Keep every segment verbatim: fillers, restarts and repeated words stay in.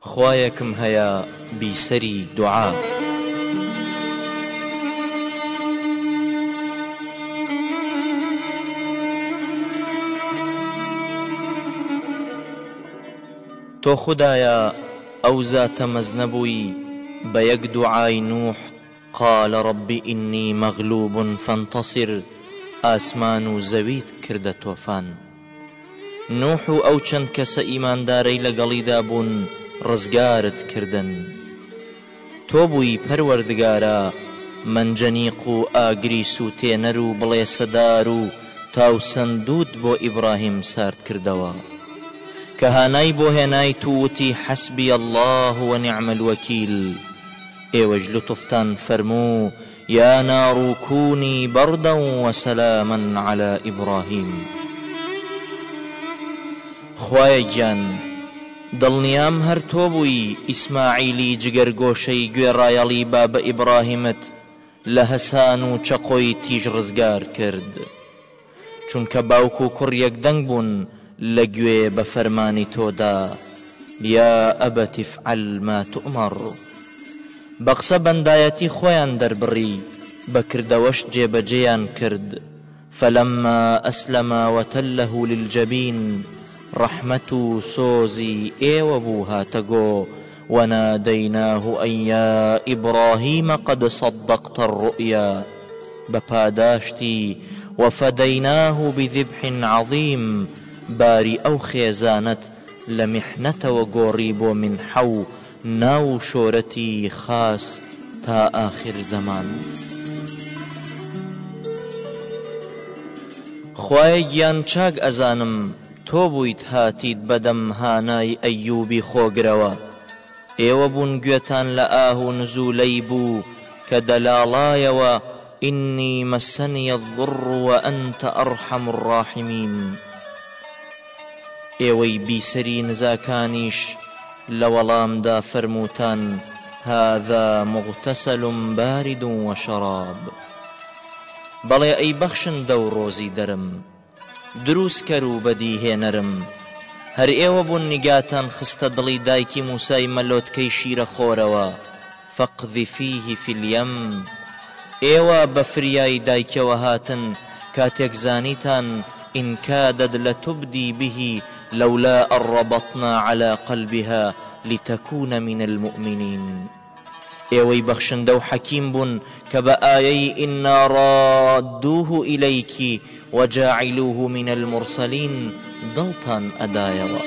خوایەکم هەیە بیسەری دوعا. تۆ خودایە ئەو زاتە مەزنەبووی بە یەک دوعای نوح قال رب إني مغلوب فانتصر ئاسمان و زەویت کردە تۆفان. نوح و ئەو چەند کەسە ئیماندارەی لەگەڵیدا بوون ڕزگارت کردن. تۆ بووی پەروەردگارە منجەنیق و ئاگری سوتێنەر و بڵێسەدار و تاوسەندود بۆ ئیبراهیم سارد کردەوە کە هانای بۆ هێنای تووتی حەسبی الله و نعم الوەکیل. ئێوەش لوتفتان فەرموو یا نار کونی بەردە وسەلاما على ئیبراهیم. خوایە گیان دڵنیام هەر تۆ بووی ئیسماعیلی جگەرگۆشەی گوێڕایەڵی بابە ئیبراهیمت لە هەسان و چەقۆی تیژ ڕزگار کرد، چونکە باوک و کوڕ یەکدەنگ بوون لە گوێ بە فەرمانی تۆدا. یا ئەبەت افعل ما تؤمر. بە قسە بەندایەتی خۆیان دەربڕی بەکردەوەش جێبەجێیان کرد. فەلەما ئەسلەما وتەلەه للجەبین ڕەحمەت و سۆزی ئێوە بوو هاتەگۆ وناديناه أن يا إبراهيم قد صدقت الرؤيا بپاداشتی وفديناه بذبح عظيم. باری ئەو خێزانت لە میحنەتەوە گۆڕی بۆ من حەو ناو شۆرەتی خاس تا آخر زمان. خوای گیان چاک ئەزانم تۆ بوویت هاتیت بەدەم هانای ئەیوبی خۆگرەوە. ئێوە بوون گوێتان لە ئاه و نزوولەی بوو کە دەلاڵایەوە ئینی مەسەنی الضر وأنت أرحم الراحمین. ئێوەی بیسەری نزاکانیش لە وەڵامدا فەرمووتان هذا مغتسل بارد وشراب. بەڵێ ئەی بەخشندە و ڕۆزی دەرم دروست کەر و بەدیهێنەرم. هەر ئێوە بوون نیگاتان خستە دڵی دایکی موسای مەلۆتکەی شیرە خۆرەوە فەقذفیه فی الیم. ئێوە بە فریای دایکەوە هاتن کاتێک زانیتان إن كادت لتبدي به لولا أن ربطنا على قلبها لتكون من المؤمنين. ئێوەی بەخشندە و حەکیم بوون کە بە ئایەی إنا رادوه إليك وجاعلوه من المرسلين دڵتان ئەدایەوە.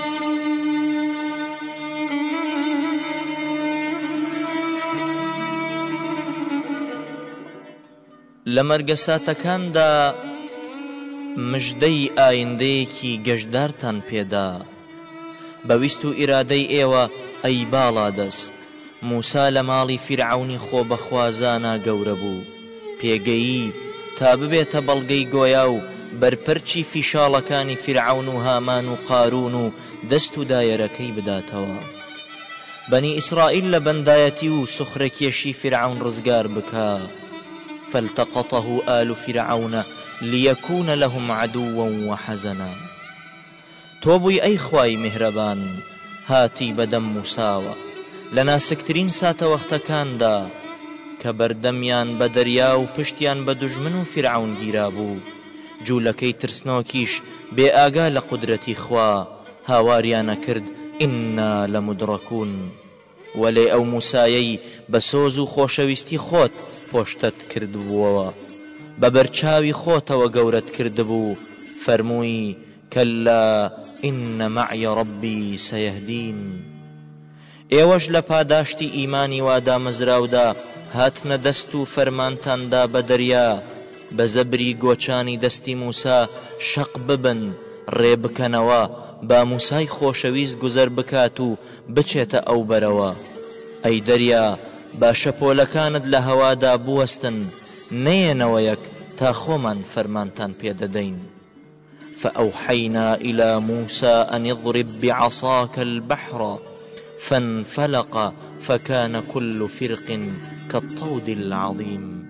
لە مەرگە ساتەکاندا مژدەی ئایندەیەکی گەشتدارتان پێدا. بەویست و ئیرادەی ئێوە ئەی باڵا دەست. موسا لە ماڵی فیرعەونی خۆ بەخوازانە گەورە بوو، پێگەیی تا ببێتە بەڵگەی گۆیا و بەرپەرچی فیشاڵەکانی فیرعەون و هامان و قارون و دەست و دایەرەکەی بداتەوە. بەنی ئیسرائیل لە بەندایەتی و سوخرەکێشی فیرعەون ڕزگار بکە. فالتقطه آل فرعون ليكون لهم عدوا وحزنا. تۆ بووی ئەی خوای میهرەبان هاتی بەدەم موساوە لە ناسکترین ساتە وەختەکاندا کە بەردەمیان بە دەریا و پشتیان بە دوژمن و فیرعەون گیرا بوو. جوولەکەی ترسنۆکیش بێ ئاگا لە قودرەتی خوا هاواریانە کرد ئیننا لەمودڕەکون. وەلێ ئەو موسایەی بە سۆز و خۆشەویستی خۆت پۆشتت کردبووەوە بە بەرچاوی خۆتەوە گەورەت کردبوو. فەرمووی کەلا ئین مەعی ڕەبی سەیەهدین. ئێوەش لە پاداشتی ئیمانی وادا مەزراودا هاتنە دەست و فەرمانتاندا بە دەریا بە زەبری گۆچانی دەستی موسا شەق ببن ڕێ بکەنەوە با موسای خۆشەویست گوزەر بکات و بچێتە ئەو بەرەوە. ئەی دەریا باشە پۆلەکانت لە هەوادا بوەستن نەیەنەوە یەک تا خۆمان فەرمانتان پێدەدەین. فأوحينا إلى موسى أن اضرب بعصاك البحر فانفلق فكان كل فرق كالطود العظيم.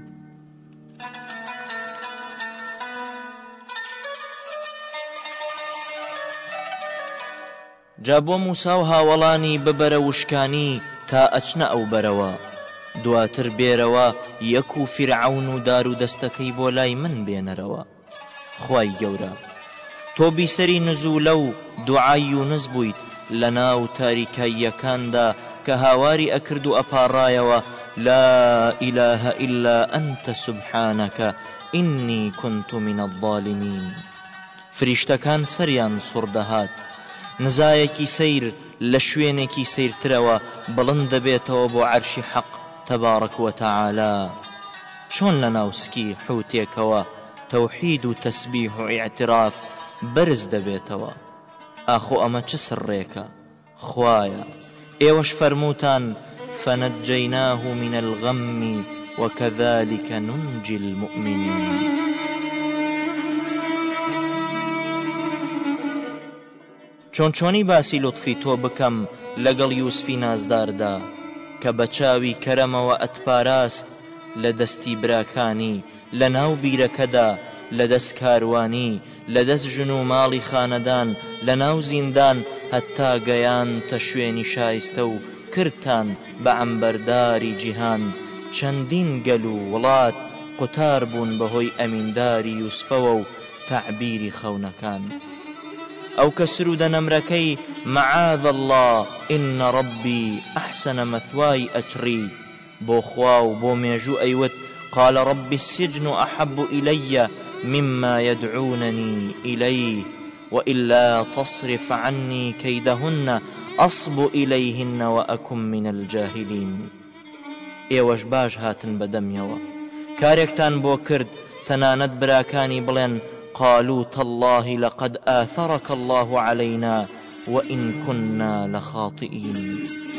جا بۆ موسا و هاوڵانی ببەرە وشکانی تا ئەچنە ئەو بەرەوە، دواتر بێرەوە یەک و فرعون و دار و دەستەکەی بۆ لای من بێنەرەوە. خوای گەورە، تۆ بیسەری نزولە و دوعای یونس بوویت لە ناو تاریکاییەکاندا کە هاواری ئەکرد و ئەپاڕایەوە لا إله إلا أنت سبحانك إني كنت من الظالمين. فریشتەکان سەریان سوڕدەهات، نزایەکی سەیر لە شوێنێکی سەیرترەوە بڵند دەبێتەوە بۆ عەرشی حەق تەبارەک وتەعالا. چۆن لە ناوسکی حوتێکەوە تەوحید و تەسبیح و ئیعتراف بەرز دەبێتەوە؟ ئاخۆ ئەمە چ سڕێکە؟ خوایە ئێوەش فەرمووتان فنجيناه من الغم وكذلك ننجي المؤمنين. چۆن چۆنی باسی لطفی تۆ بکەم لەگەڵ یوسفی نازداردا کە بە چاوی کەرەمەوە ئەتپاراست لە دەستی براکانی، لە ناو بیرەکەدا، لە دەست کاروانی، لە دەست ژن و ماڵی خانەدان، لە ناو زیندان، هەتا گەیانتە شوێنی شایستە و کردتان بە عەمبەرداری جیهان. چەندین گەل و وڵات قوتار بوون بەهۆی ئەمینداری یوسفەوە و تەعبیری خەونەکان. ئەو کە سرودە نەمرەکەی مەعاذ الله ئین ڕەبی ئەحسەنە مەثوای ئەچڕی بۆ خوا و بۆ مێژوو ئەیوت قال رب السجن أحب إلي مما يدعونني إليه وإلا تصرف عني كيدهن أصب إليهن وأكن من الجاهلين. ئێوەش باش هاتن بەدەمیەوە، کارێکتان بۆ کرد تەنانەت براکانی بڵێن قالوا تالله لقد آثرك الله علينا وإن كنا لخاطئين.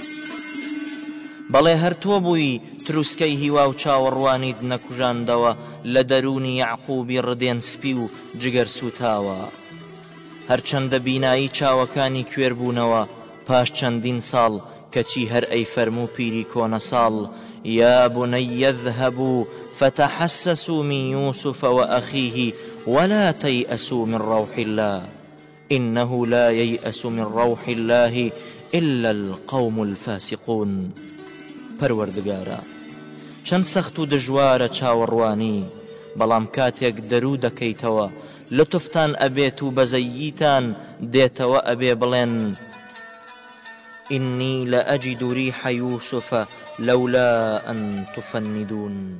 بەڵێ هەر تۆ بووی تروسکەی هیوا و چاوەڕوانیت نەکوژاندەوە لە دەرونی یعقوبی ڕدێن سپی و جگەر سوتاوە. هەرچەندە بینایی چاوەکانی کوێر بوونەوە پاش چەندین ساڵ کەچی هەر ئەی فەرموو پیری کۆنە ساڵ یا بنی اذهبوا فتحسسوا من يوسف وأخيه ولا تيأسوا من روح الله إنه لا ييأس من روح الله إلا القوم الفاسقون. پەروەردگارە، چەند سەخت و دژوارە چاوەڕوانی، بەڵام کاتێک دەرو دەکەیتەوە لطفتان ئەبێت و بەزەییتان دێتەوە ئەبێ بڵێن إني لأجد ريح يوسف لولا أن تفندون.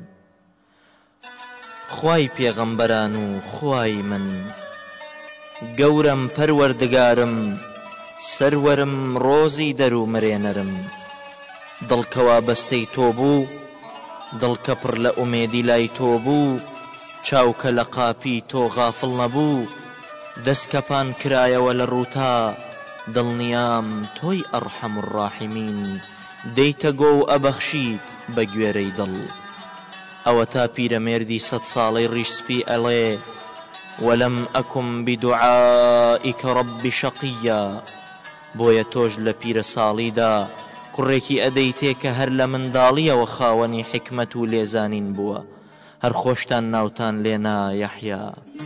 خوای پێغەمبەران و خوای من، گەورم پەروەردگارم، سەروەرم، ڕۆزی دەرو مرێنەرم، دڵکەوا بەستەی تۆ بوو، دڵکە پڕ لە ئومێدی لای تۆ بوو، چاوکە لە قاپی تۆ غافڵ نەبوو، دەستکەپان کرایەوە لە ڕووتا، دڵنیام تۆی ئەرحەم الراحیمین، دەیتە گۆ و ئەبەخشیت بە گوێرەی دڵ. ئەوە تا پیرەمێردی سەد ساڵەی ڕیشسپی ئەڵێ وەلەم ئەکم بدوعائیکە ڕەبی شەقیە. بۆیە تۆش لە پیرە ساڵیدا کوڕێکی ئەدەیتێ کە هەر لە منداڵیەوە خاوەنی حکمت و لێزانین بووە، هەر خۆشتان ناوتان لێنا یەحیا.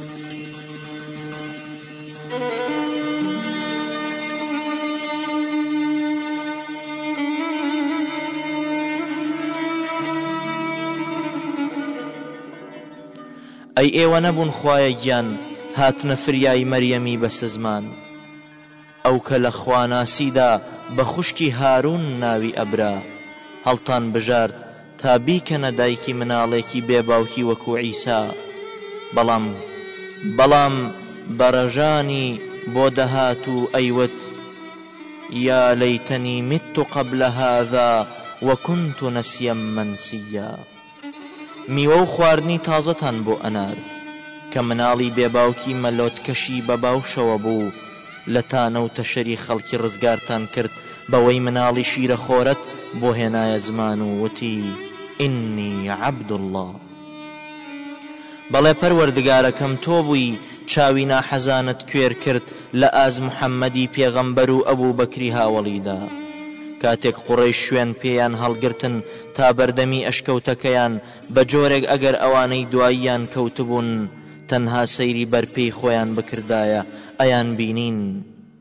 ئەی ئێوە نەبوون خوایە گیان هاتنە فریای مەریەمی بە سزمان، ئەو کە لە خواناسیدا بە خوشکی هارون ناوی ئەبرا، هەڵتان بژارد تا بیکەنە دایکی مناڵێکی بێباوکی وەکو عیسا. بەڵام بەڵام بەڕەژانی بۆ دەهات و ئەیوت یا لەیتەنی مت قبل هذا وكنت نسيا منسيا. میوە و خواردنی تازەتان بۆ ئەنار کە مناڵی بێباوکی مەلۆتکەشی بە باوشەوە بوو، لە تانە و تەشەری خەڵکی ڕزگارتان کرد بەوەی مناڵی شیرە خۆرەت بۆ هێنایە زمان و وتی ئینی عەبد الله. بەڵێ پەروەردگارەکەم تۆ بووی چاوی ناحەزانت کوێر کرد لە ئاز محەممەدی پێغەمبەر و ئەبوو بەکری هاوڵیدا، کاتێک قوڕەیش شوێن پێیان هەڵگرتن تا بەردەمی ئەشکەوتەکەیان بە جۆرێک ئەگەر ئەوانەی دواییان کەوتبوون تەنها سەیری بەرپێی خۆیان بکردایە ئەیان بینین.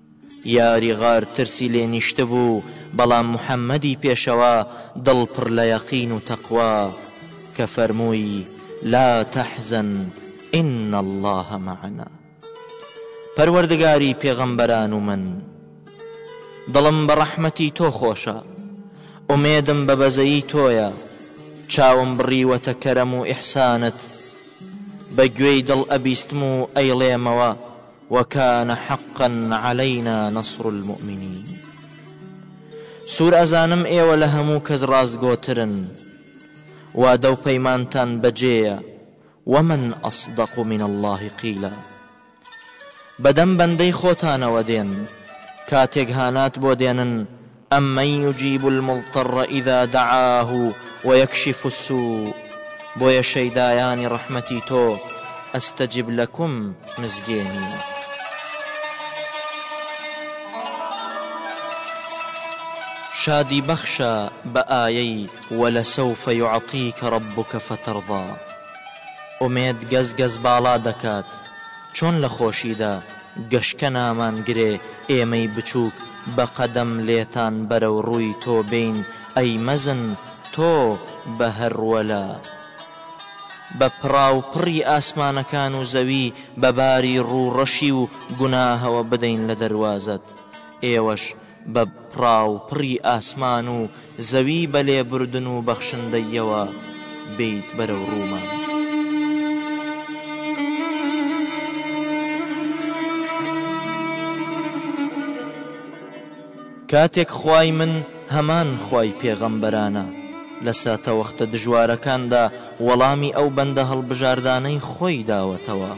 یاری غار ترسی لێ نیشتە بوو بەڵام محەممەدی پێشەوە دڵ پڕ لە یەقین و تەقوا کە فەرمووی لا تەحزن ئین الله معنا. پەروەردگاری پێغەمبەران و من دڵم بە ڕەحمەتی تۆ خۆشە، ئومێدم بە بەزەیی تۆیە، چاوم بڕیوەتە کەرەم و ئیحسانت، بە گوێی دڵ ئەبیستم و ئەیڵێمەوە وەکانە حەقا عەلەینا نەسڕ المؤمنین. سوور ئەزانم ئێوە لە هەموو کەس ڕاستگۆترن، وادە و پەیمانتان بەجێیە، ومن ئەصدق من الله قیلا. بەدەم بەندەی خۆتانەوە دێن، کاتێک هانات بۆ دێنن ئەممەن یوجیب المضطر ئیذا دعاه وەیەکشف السوء. بۆیە شەیدایانی ڕەحمەتی تۆ ئەستەجب لەکم مزگێنی. شادی بەخشە بە ئایەی وەلەسەوفە یوعطیکە ڕەبوکە فەتەرضا. ئومێد گەزگەز باڵا دەکات، چۆن لە خۆشیدا گەشکە نامانگرێ ئێمەی بچووک بە قەدەم لێتان بەرەو ڕووی تۆ بین ئەی مەزن تۆ بە هەروەلا. بە پڕاو پڕی ئاسمانەکان و زەوی بە باری ڕووڕەشی و گوناهەوە بدەین لە دەروازەت. ئێوەش بە پڕاو پڕی ئاسمان و زەوی بە لێبوردن و بەخشندەیەوە بیت بەرەو ڕوومان. کاتێک خوای من هەمان خوای پێغەمبەرانە لە ساتە وەختە دژوارەکاندا وەڵامی ئەو بەندە هەڵبژاردانەی خۆی داوەتەوە.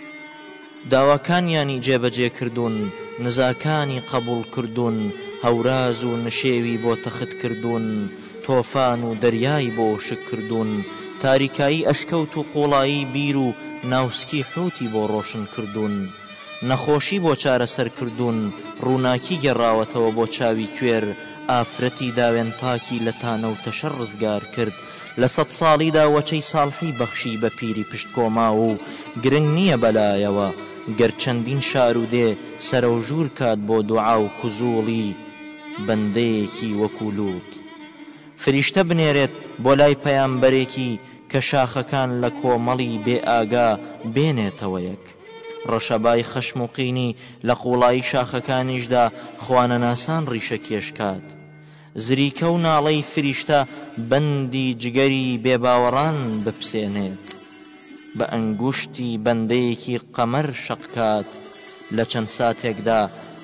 داواکانیانی جێبەجێ کردوون، نزاکانی قبول کردوون، هەوراز و نشێوی بۆ تەخت کردوون، تۆفان و دەریای بۆ شک کردوون، تاریکایی ئەشکەوت و قوڵایی بیر و ناوسکی حوتی بۆ ڕۆشن کردوون، نەخۆشی بۆ چارەسەر کردوون، ڕووناکی گەڕاوەتەوە بۆ چاوی کوێر، ئافرەتی داوێن پاکی لە تانە و تەشەر ڕزگار کرد. لە سەد ساڵیدا وەچەی ساڵحی بەخشی بە پیری پشت کۆما و گرنگ نییە بەلایەوە گەر چەندین شار و دێ سەرە و ژوور کات بۆ دوعا و کوزوڵی بەندەیەکی وەکو لووت. فریشتە بنێرێت بۆ لای پەیامبەرێکی کە شاخەکان لە کۆمەڵی بێ ئاگا بێنێتەوە یەک. ڕەشەبای خەشم و قینی لە قوڵایی شاخەکانیشدا خوانەناسان ڕیشە کێشکات. زریکە و ناڵەی فریشتە بەندی جگەری بێباوەڕان بپسێنێت، بە ئەنگوشتی بەندەیەکی قەمەر شەقکات. لە چەند ساتێکدا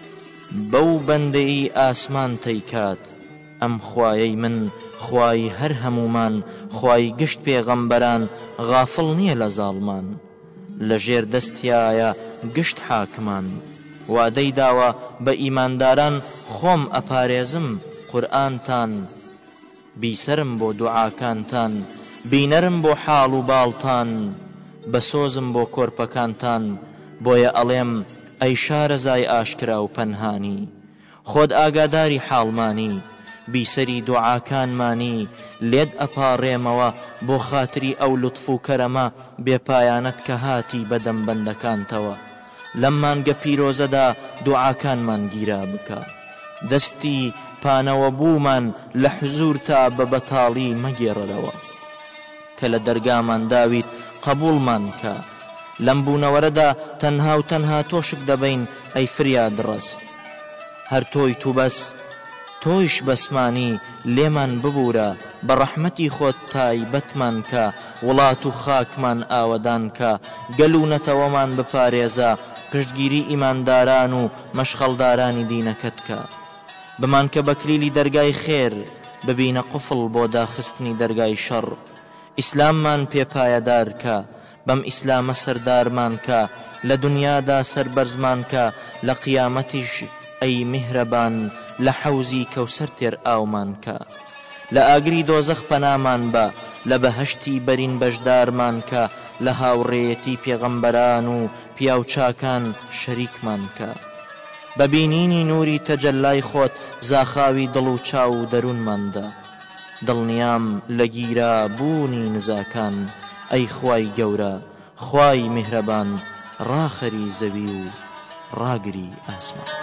بەو بەندەی ئاسمان تەیکات. ئەم خوایەی من خوای هەر هەمومان، خوای گشت پێغەمبەران، غافڵ نییە لە زاڵمان. لە ژێر دەستیایە گشت حاکمان. وادەی داوە بە ئیمانداران خۆم ئەپارێزم قورئانتان، بیسەرم بۆ دوعاکانتان، بینەرم بۆ حاڵ و باڵتان، بەسۆزم بۆ کۆرپەکانتان. بۆیە ئەڵێم ئەی شارەزای ئاشکرا و پەنهانی، خۆت ئاگاداری حاڵمانی، بیسەری دوعاکانمانی. لێت ئەپاڕێمەوە بۆ خاتری ئەو لوتف و کەرەمە بێپایانەت کە هاتی بەدەم بەندەکانتەوە. لەم مانگە پیرۆزەدا دوعاکانمان گیرا بکە، دەستی پانەوە بوومان لە حزور تا بە بەتاڵی مەگێڕەرەوە، کە لە دەرگامان داویت قبوڵمان کە. لەم بوونەوەرەدا تەنها و تەنها تۆشک دەبین ئەی فریاد ڕست. هەر تۆی تو بەس، تۆیش بەسمانی لێمان ببوورە، بە ڕەحمەتی خۆت تایبەتمان کە. وڵات و خاکمان ئاوەدان کە، گەل و نەتەوەمان بپارێزە، پشتگیری ئیمانداران و مەشخەڵدارانی دینەکەت کە. بمان کە بەکلیلی دەرگای خێر، ببینە قوفڵ بۆ داخستنی دەرگای شەڕ. ئیسلاممان پێپایەدار کە، بەم ئیسلامە سەردارمان کە. لە دنیادا سەربەرزمان کە، لە قیامەتیش ئەی میهرەبان لە حەوزی کەوسەر تێر ئاومان کە. لە ئاگری دۆزەخ پەنامان بە، لە بەهەشتی بەرین بەشدارمان کە. لە هاوڕێیەتی پێغەمبەران و پیاو چاکان شەریکمان کە. بەبینینی نووری تەجەلای خۆت زاخاوی دڵ و چاو و دەروونماندا. دڵنیام لە گیرا بوونی نزاکان، ئەی خوای گەورە خوای میهرەبان، ڕاخەری زەوی و ڕاگری ئاسمان.